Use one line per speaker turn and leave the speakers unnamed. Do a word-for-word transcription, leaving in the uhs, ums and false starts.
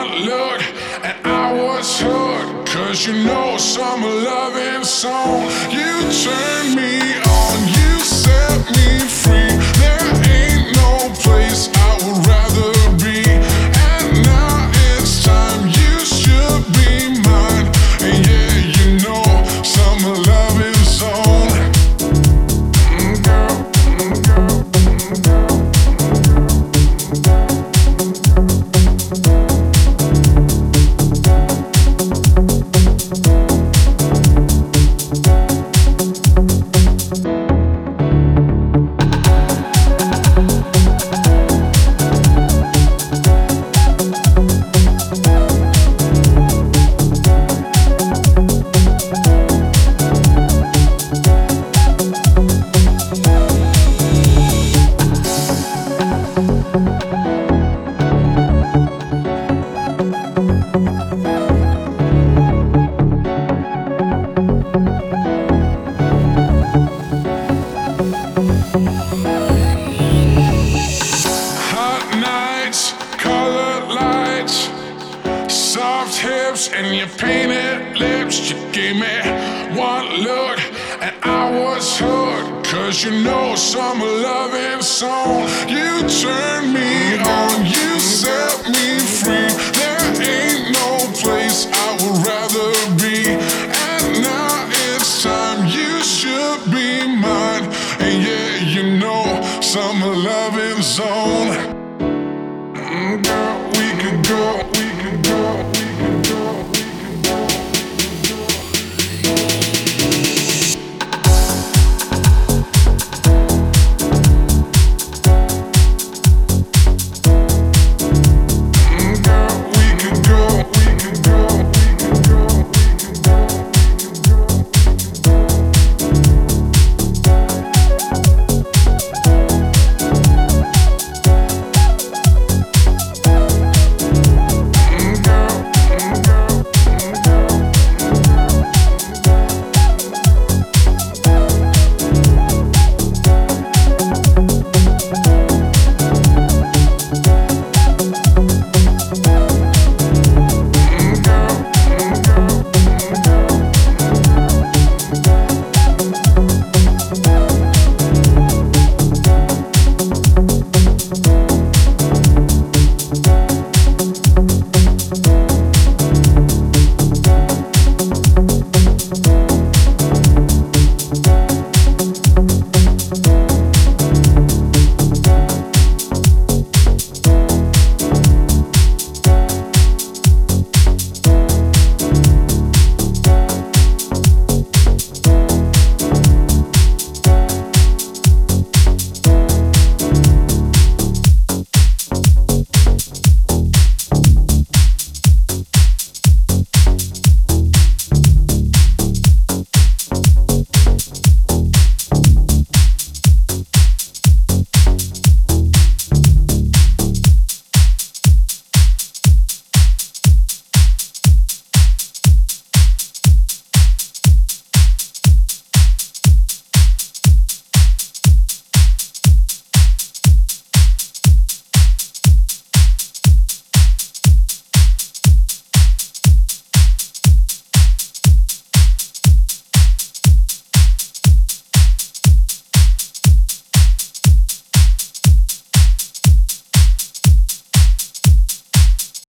one look and I was hooked. Cause you know summer loving song. You turned me on, you set me free. There ain't no place I would rather be. And now it's time, you should be mine. And yeah, you know summer loving song. Mm, girl, mm, girl, mm, girl. Soft hips and your painted lips. You gave me one look and I was hooked. Cause you know summer loving song. You turned me on, you set me free. There ain't no place I